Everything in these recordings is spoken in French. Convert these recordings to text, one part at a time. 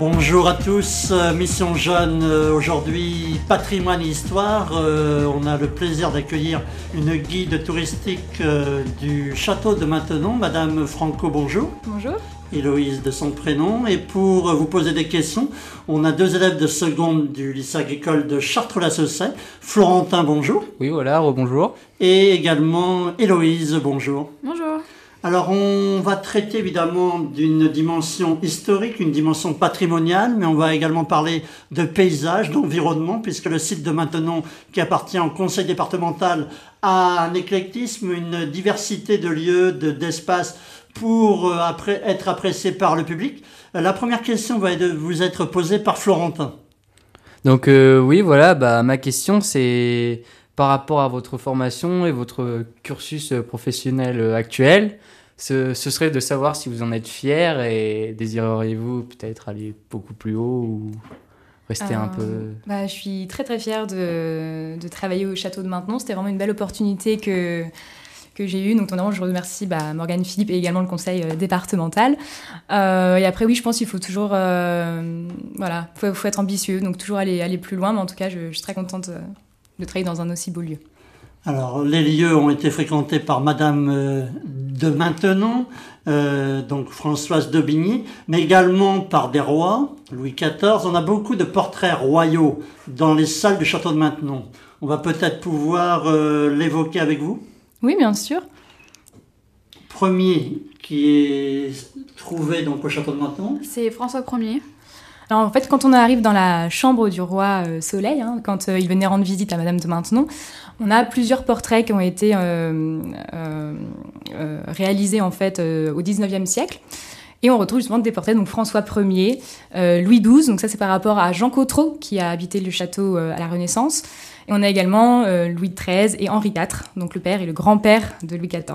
Bonjour à tous, Mission Jeune, aujourd'hui Patrimoine et Histoire. On a le plaisir d'accueillir une guide touristique du château de Maintenon, Madame Franco, bonjour. Bonjour. Héloïse de son prénom. Et pour vous poser des questions, on a deux élèves de seconde du lycée agricole de Chartres-la-Saussaye. Florentin, bonjour. Oui, voilà, rebonjour. Et également Héloïse, bonjour. Bonjour. Alors, on va traiter évidemment d'une dimension historique, une dimension patrimoniale, mais on va également parler de paysage, d'environnement, puisque le site de Maintenon, qui appartient au conseil départemental, a un éclectisme, une diversité de lieux, d'espaces pour être apprécié par le public. La première question va vous être posée par Florentin. Donc oui, voilà, ma question c'est par rapport à votre formation et votre cursus professionnel actuel. Ce serait de savoir si vous en êtes fier et désireriez-vous peut-être aller beaucoup plus haut ou rester un peu... Je suis très très fière de travailler au château de Maintenon. C'était vraiment une belle opportunité que j'ai eue. Donc notamment, je remercie Morgane Philippe et également le conseil départemental. Et après, oui, je pense qu'il faut toujours... faut être ambitieux, donc toujours aller plus loin. Mais en tout cas, je suis très contente de travailler dans un aussi beau lieu. Alors, les lieux ont été fréquentés par Madame de Maintenon, donc Françoise d'Aubigny, mais également par des rois, Louis XIV. On a beaucoup de portraits royaux dans les salles du château de Maintenon. On va peut-être pouvoir l'évoquer avec vous. Oui, bien sûr. Premier qui est trouvé donc au château de Maintenon. C'est François Ier. Alors, en fait, quand on arrive dans la chambre du roi Soleil, quand il venait rendre visite à Madame de Maintenon, on a plusieurs portraits qui ont été réalisés en fait au XIXe siècle. Et on retrouve justement des portraits, donc François Ier, Louis XII, donc ça c'est par rapport à Jean Cottereau qui a habité le château à la Renaissance. Et on a également Louis XIII et Henri IV, donc le père et le grand-père de Louis XIV.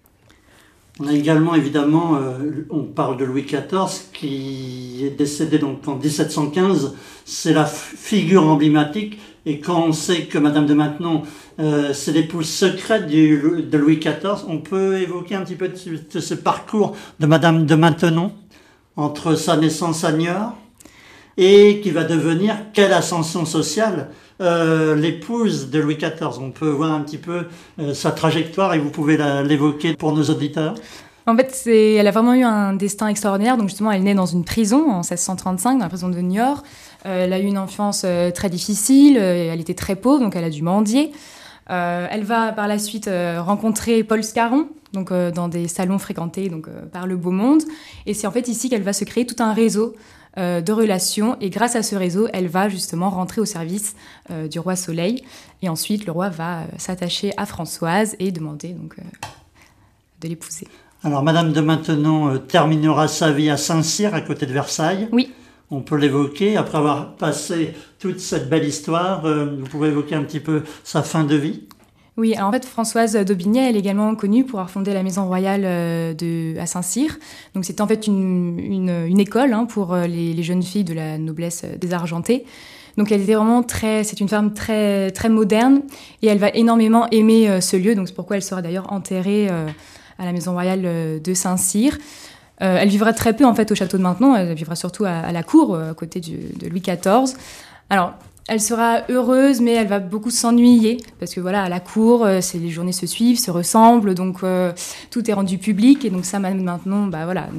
On a également, évidemment, on parle de Louis XIV qui est décédé donc en 1715. C'est la figure emblématique. Et quand on sait que Madame de Maintenon, c'est l'épouse secrète de Louis XIV, on peut évoquer un petit peu de ce parcours de Madame de Maintenon entre sa naissance à Niort et qui va devenir, quelle ascension sociale, l'épouse de Louis XIV. On peut voir un petit peu sa trajectoire et vous pouvez l'évoquer pour nos auditeurs. En fait, elle a vraiment eu un destin extraordinaire. Donc justement, elle naît dans une prison en 1635, dans la prison de Niort. Elle a eu une enfance très difficile, elle était très pauvre, donc elle a dû mendier. Elle va par la suite rencontrer Paul Scarron, donc dans des salons fréquentés donc, par le beau monde. Et c'est en fait ici qu'elle va se créer tout un réseau de relations. Et grâce à ce réseau, elle va justement rentrer au service du roi Soleil. Et ensuite, le roi va s'attacher à Françoise et demander donc, de l'épouser. Alors, Madame de Maintenon terminera sa vie à Saint-Cyr, à côté de Versailles. Oui. On peut l'évoquer. Après avoir passé toute cette belle histoire, vous pouvez évoquer un petit peu sa fin de vie. Oui, alors en fait, Françoise d'Aubigny, elle est également connue pour avoir fondé la maison royale à Saint-Cyr. Donc, c'est en fait une école pour les jeunes filles de la noblesse désargentée. Donc, elle était vraiment c'est une femme très, très moderne et elle va énormément aimer ce lieu. Donc, c'est pourquoi elle sera d'ailleurs enterrée à la maison royale de Saint-Cyr. Elle vivra très peu en fait au château de Maintenon, elle vivra surtout à la cour, à côté de Louis XIV. Alors, elle sera heureuse, mais elle va beaucoup s'ennuyer, parce que voilà, à la cour, les journées se suivent, se ressemblent, donc tout est rendu public, et donc ça, Madame de Maintenon,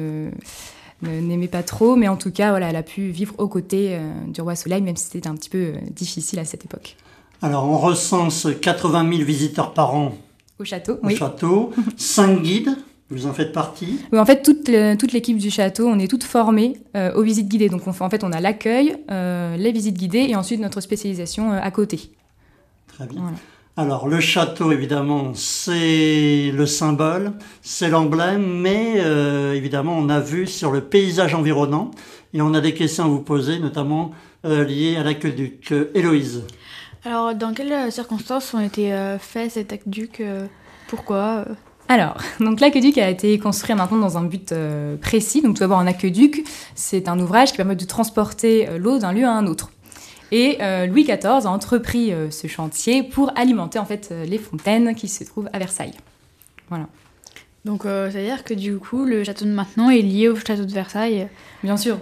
n'aimait pas trop, mais en tout cas, voilà, elle a pu vivre aux côtés du roi Soleil, même si c'était un petit peu difficile à cette époque. Alors, on recense 80 000 visiteurs par an au château, oui. 5 guides. Vous en faites partie? Oui, en fait, toute l'équipe du château, on est toutes formées aux visites guidées. Donc, on a l'accueil, les visites guidées et ensuite notre spécialisation à côté. Très bien. Voilà. Alors, le château, évidemment, c'est le symbole, c'est l'emblème, mais évidemment, on a vu sur le paysage environnant et on a des questions à vous poser, notamment liées à l'aqueduc. Héloïse. Alors, dans quelles circonstances ont été faits cet aqueduc Pourquoi Alors, donc l'aqueduc a été construit maintenant dans un but précis. Donc tout d'abord, un aqueduc, c'est un ouvrage qui permet de transporter l'eau d'un lieu à un autre. Et Louis XIV a entrepris ce chantier pour alimenter en fait les fontaines qui se trouvent à Versailles. Voilà. Donc c'est-à-dire que du coup, le château de Maintenon est lié au château de Versailles. Bien sûr.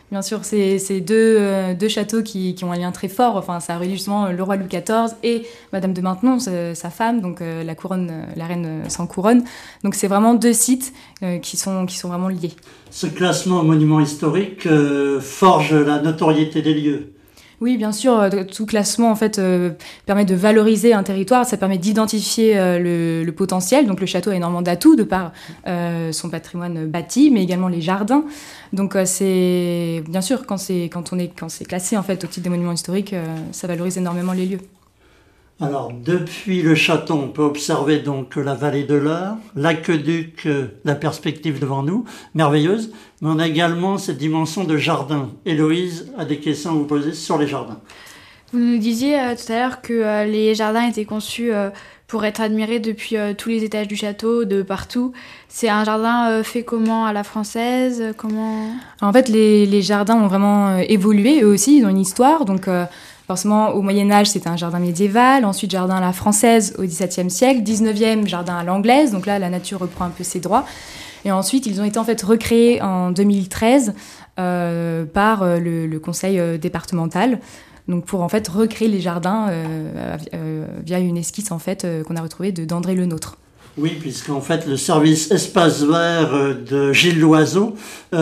Bien sûr, c'est deux châteaux qui ont un lien très fort. Enfin, ça relie justement le roi Louis XIV et Madame de Maintenon, sa femme, donc la reine sans couronne. Donc c'est vraiment deux sites qui sont vraiment liés. Ce classement monument historique forge la notoriété des lieux. Oui, bien sûr, tout classement en fait permet de valoriser un territoire, ça permet d'identifier le potentiel. Donc le château a énormément d'atouts de par son patrimoine bâti, mais également les jardins. Donc c'est bien sûr quand c'est classé en fait au titre des monuments historiques, ça valorise énormément les lieux. Alors, depuis le château, on peut observer donc la vallée de l'Eure, l'aqueduc, la perspective devant nous, merveilleuse, mais on a également cette dimension de jardin. Héloïse a des questions à vous poser sur les jardins. Vous nous disiez tout à l'heure que les jardins étaient conçus pour être admirés depuis tous les étages du château, de partout. C'est un jardin fait comment, à la française, comment... En fait, les jardins ont vraiment évolué, eux aussi, ils ont une histoire, donc... Forcément, au Moyen-Âge, c'était un jardin médiéval. Ensuite, jardin à la française au XVIIe siècle. 19e, jardin à l'anglaise. Donc là, la nature reprend un peu ses droits. Et ensuite, ils ont été en fait recréés en 2013 par le conseil départemental. Donc pour en fait recréer les jardins via une esquisse en fait qu'on a retrouvée d'André Lenôtre. Oui, puisqu'en fait, le service espace vert de Gilles Loiseau,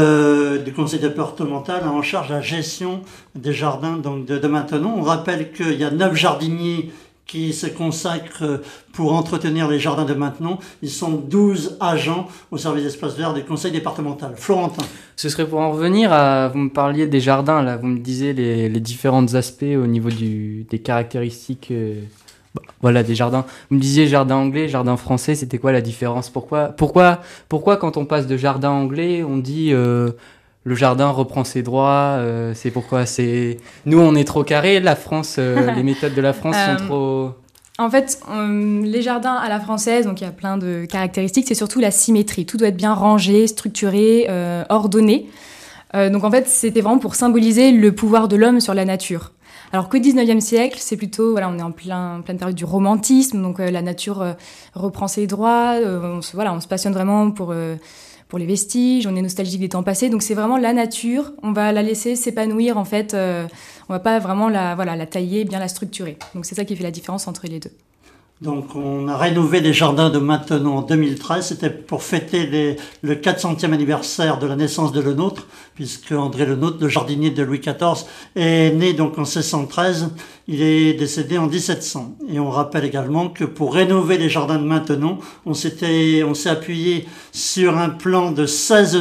du conseil départemental, a en charge la gestion des jardins donc de Maintenon. On rappelle qu'il y a 9 jardiniers qui se consacrent pour entretenir les jardins de Maintenon. Ils sont 12 agents au service espace vert du conseil départemental. Florentin. Ce serait pour en revenir à... Vous me parliez des jardins, là. Vous me disiez les différents aspects au niveau des caractéristiques... Voilà, des jardins. Vous me disiez jardin anglais, jardin français, c'était quoi la différence ? Pourquoi quand on passe de jardin anglais, on dit le jardin reprend ses droits, c'est pourquoi c'est... Nous, on est trop carré, la France, les méthodes de la France sont trop... En fait, les jardins à la française, donc il y a plein de caractéristiques, c'est surtout la symétrie. Tout doit être bien rangé, structuré, ordonné. Donc en fait, c'était vraiment pour symboliser le pouvoir de l'homme sur la nature. Alors qu'au 19e siècle, c'est plutôt, voilà, on est en pleine période du romantisme, donc la nature reprend ses droits, on se passionne vraiment pour les vestiges, on est nostalgique des temps passés, donc c'est vraiment la nature, on va la laisser s'épanouir en fait, on va pas vraiment la tailler, bien la structurer. Donc c'est ça qui fait la différence entre les deux. Donc on a rénové les jardins de Maintenon en 2013, c'était pour fêter le 400e anniversaire de la naissance de Lenôtre, puisque André Lenôtre, le jardinier de Louis XIV, est né donc en 1613, il est décédé en 1700. Et on rappelle également que pour rénover les jardins de Maintenon, on s'est appuyé sur un plan de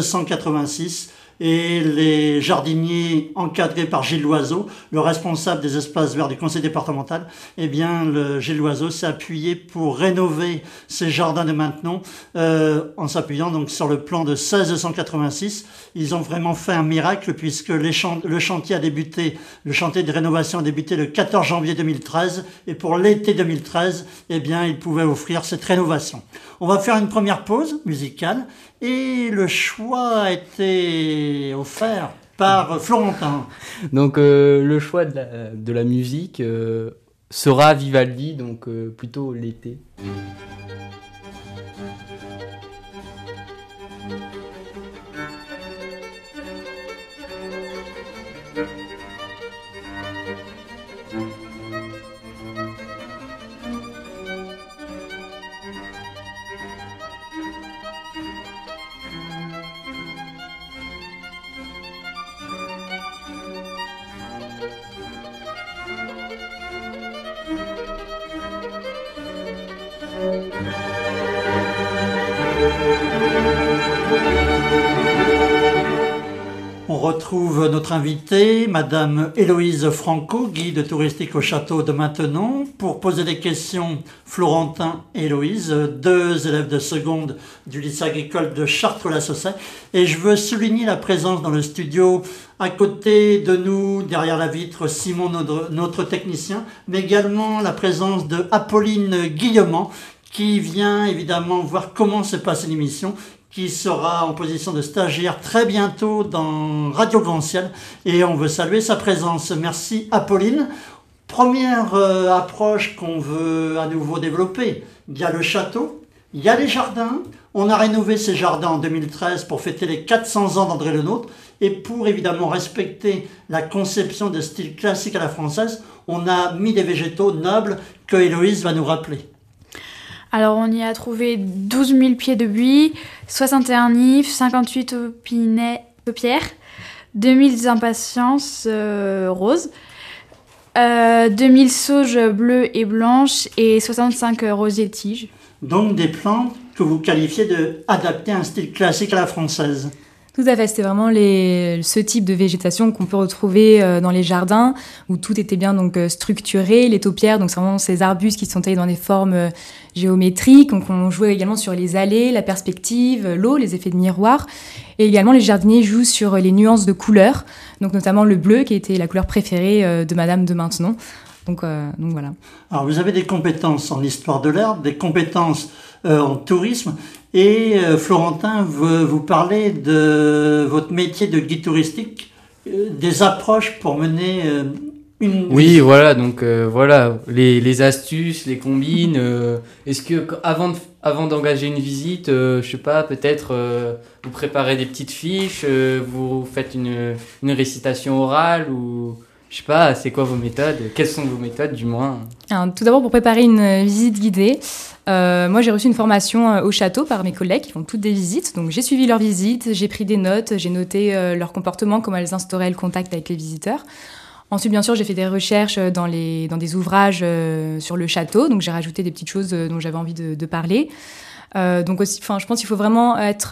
1686, et les jardiniers encadrés par Gilles Loiseau, le responsable des espaces verts du conseil départemental, eh bien, Gilles Loiseau s'est appuyé pour rénover ces jardins de Maintenon en s'appuyant donc sur le plan de 1686. Ils ont vraiment fait un miracle puisque le chantier de rénovation a débuté le 14 janvier 2013 et pour l'été 2013, eh bien, ils pouvaient offrir cette rénovation. On va faire une première pause musicale. Et le choix a été offert par Florentin. Donc le choix de la musique sera Vivaldi, donc plutôt l'été. On retrouve notre invitée, Madame Héloïse Franco, guide touristique au château de Maintenon, pour poser des questions. Florentin et Héloïse, 2 élèves de seconde du lycée agricole de Chartres-la-Saussaye. Et je veux souligner la présence dans le studio, à côté de nous, derrière la vitre, Simon, notre technicien, mais également la présence de Apolline Guillemant, qui vient évidemment voir comment se passe l'émission, qui sera en position de stagiaire très bientôt dans Radio Grand Ciel. Et on veut saluer sa présence. Merci Apolline. Première approche qu'on veut à nouveau développer. Il y a le château, Il y a les jardins. On a rénové ces jardins en 2013 pour fêter les 400 ans d'André Le Nôtre. Et pour évidemment respecter la conception de style classique à la française, on a mis des végétaux nobles que Héloïse va nous rappeler. Alors, on y a trouvé 12 000 pieds de buis, 61 nifs, 58 paupières, 2000 impatiences roses, 2000 sauges bleues et blanches et 65 rosiers tiges. Donc des plantes que vous qualifiez de adaptées à un style classique à la française. Tout à fait, c'était vraiment ce type de végétation qu'on peut retrouver dans les jardins où tout était bien donc structuré. Les taupières, donc c'est vraiment ces arbustes qui sont taillés dans des formes géométriques. Donc on jouait également sur les allées, la perspective, l'eau, les effets de miroir. Et également les jardiniers jouent sur les nuances de couleurs, donc notamment le bleu qui était la couleur préférée de Madame de Maintenon. Donc voilà. Alors vous avez des compétences en histoire de l'herbe, des compétences en tourisme. Et Florentin veut vous parler de votre métier de guide touristique, des approches pour mener une Oui, visite. voilà, donc voilà, les astuces, les combines. Est-ce que avant d'engager une visite, je sais pas, peut-être vous préparez des petites fiches, vous faites une récitation orale ou je sais pas, c'est quoi vos méthodes? Quelles sont vos méthodes du moins? Alors, tout d'abord, pour préparer une visite guidée, moi j'ai reçu une formation au château par mes collègues qui font toutes des visites. Donc j'ai suivi leurs visites, j'ai pris des notes, j'ai noté leur comportement, comment elles instauraient le contact avec les visiteurs. Ensuite, bien sûr, j'ai fait des recherches dans des ouvrages sur le château. Donc j'ai rajouté des petites choses dont j'avais envie de parler. Donc aussi, je pense qu'il faut vraiment être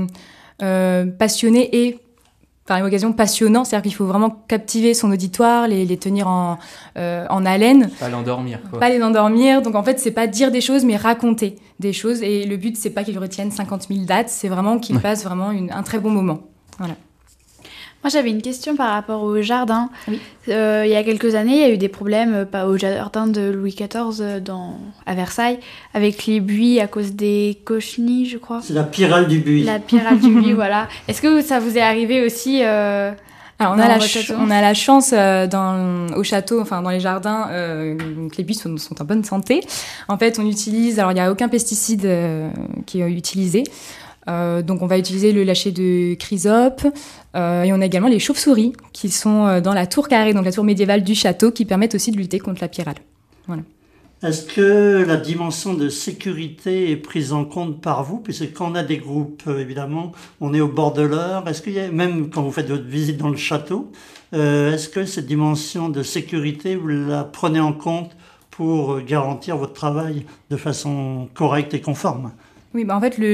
passionné et par une occasion passionnant, c'est-à-dire qu'il faut vraiment captiver son auditoire, les tenir en haleine. Pas l'endormir, quoi. Pas les endormir. Donc en fait, c'est pas dire des choses, mais raconter des choses. Et le but, c'est pas qu'ils retiennent 50 000 dates, c'est vraiment qu'ils passent vraiment un très bon moment. Voilà. Moi, j'avais une question par rapport au jardin. Oui. Il y a quelques années, il y a eu des problèmes au jardin de Louis XIV à Versailles, avec les buis à cause des cochenilles, je crois. C'est la pyrale du buis. La pyrale du buis, voilà. Est-ce que ça vous est arrivé aussi Alors, on a la chance au château, enfin dans les jardins, que les buis sont en bonne santé. En fait, il n'y a aucun pesticide qui est utilisé. Donc on va utiliser le lâcher de chrysope et on a également les chauves-souris qui sont dans la tour carrée, donc la tour médiévale du château, qui permettent aussi de lutter contre la pyrale. Voilà. Est-ce que la dimension de sécurité est prise en compte par vous? Puisque quand on a des groupes, évidemment, on est au bord de l'heure. Est-ce qu'il y a, même quand vous faites votre visite dans le château, est-ce que cette dimension de sécurité, vous la prenez en compte pour garantir votre travail de façon correcte et conforme? Oui, en fait,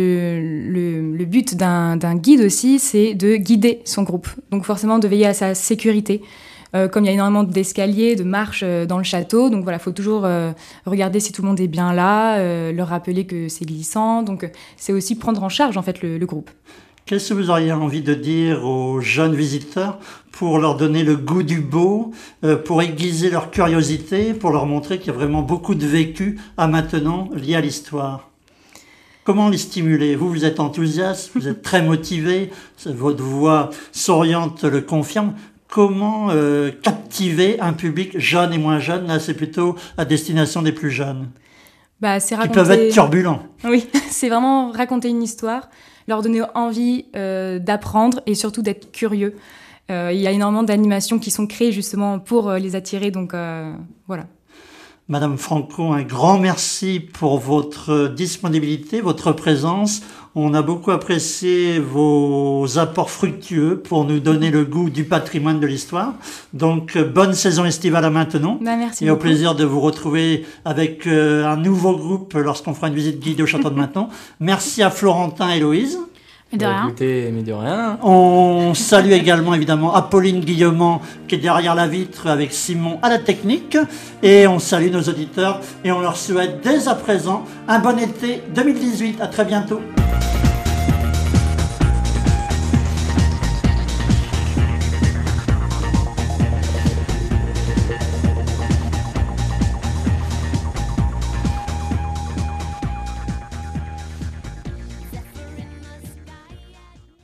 le but d'un guide aussi, c'est de guider son groupe. Donc forcément, de veiller à sa sécurité. Comme il y a énormément d'escaliers, de marches dans le château, donc voilà, il faut toujours regarder si tout le monde est bien là, leur rappeler que c'est glissant. Donc c'est aussi prendre en charge en fait le groupe. Qu'est-ce que vous auriez envie de dire aux jeunes visiteurs pour leur donner le goût du beau, pour aiguiser leur curiosité, pour leur montrer qu'il y a vraiment beaucoup de vécu à Maintenon lié à l'histoire? Comment les stimuler? Vous êtes enthousiaste, vous êtes très motivé, votre voix souriante le confirme. Comment captiver un public jeune et moins jeune? Là, c'est plutôt à destination des plus jeunes. C'est qui peuvent être turbulents. Oui, c'est vraiment raconter une histoire, leur donner envie d'apprendre et surtout d'être curieux. Il y a énormément d'animations qui sont créées justement pour les attirer, donc voilà. Madame Franco, un grand merci pour votre disponibilité, votre présence. On a beaucoup apprécié vos apports fructueux pour nous donner le goût du patrimoine de l'histoire. Donc, bonne saison estivale à Maintenon. Merci et au beaucoup. plaisir de vous retrouver avec un nouveau groupe lorsqu'on fera une visite guidée au château de Maintenon. Merci à Florentin et Héloïse. Mais de rien. Écoutez, mais de rien. On salue également évidemment Apolline Guillemont qui est derrière la vitre avec Simon à la technique. Et on salue nos auditeurs et on leur souhaite dès à présent un bon été 2018. À très bientôt.